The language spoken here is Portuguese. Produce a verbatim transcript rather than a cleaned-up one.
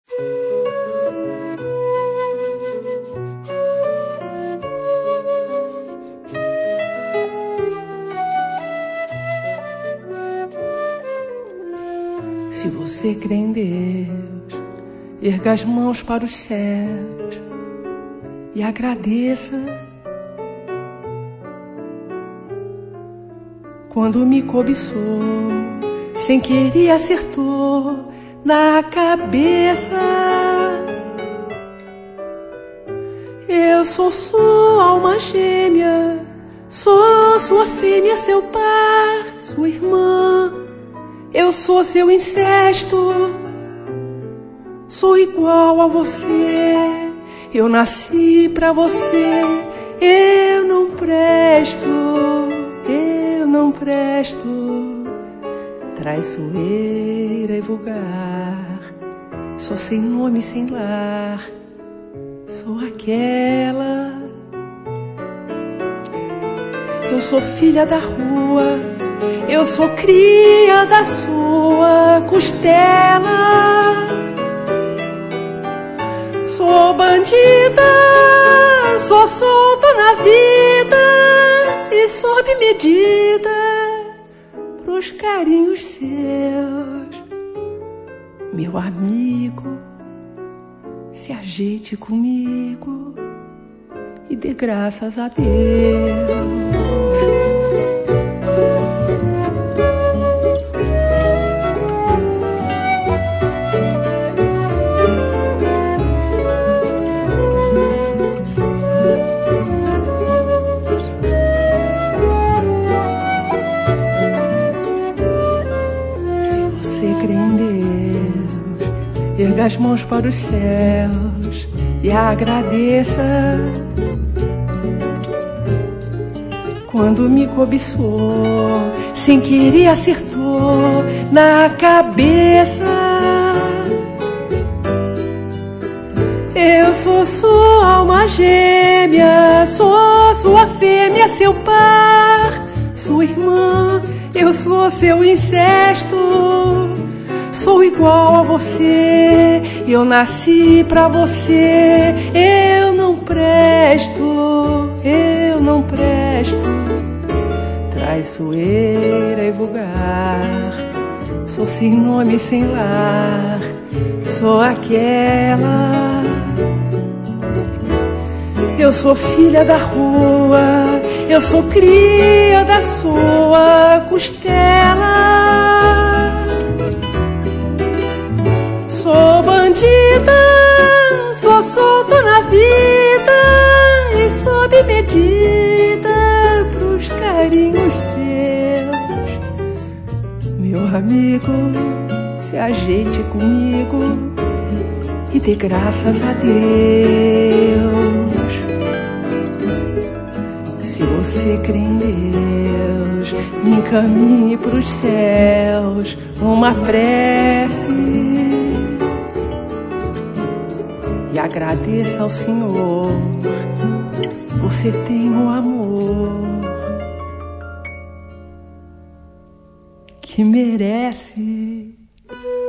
Se você crê em Deus, erga as mãos para os céus e agradeça. Quando me cobiçou, sem querer acertou na cabeça. Eu sou sua alma gêmea, sou sua fêmea, seu par, sua irmã. Eu sou seu incesto, sou igual a você. Eu nasci pra você, eu não presto, eu não presto. Traiçoeira e vulgar, sou sem nome, sem lar, sou aquela. Eu sou filha da rua, eu sou cria da sua costela. Sou bandida, sou solta na vida e sob medida pros carinhos seus. Meu amigo, se ajeite comigo e dê graças a Deus. Erga as mãos para os céus e agradeça. Quando me cobiçou, sem querer acertou na cabeça. Eu sou sua alma gêmea, sou sua fêmea, seu par, sua irmã. Eu sou seu incesto, sou igual a você, eu nasci pra você. Eu não presto, eu não presto. Traiçoeira e vulgar, sou sem nome, sem lar, sou aquela. Eu sou filha da rua, eu sou cria da sua costela. Sou bandida, sou solta na vida e sob medida pros carinhos seus. Meu amigo, se ajeite comigo e dê graças a Deus. Se você crê em Deus, encaminhe pros céus uma prece e agradeça ao Senhor por ser tem um amor que merece.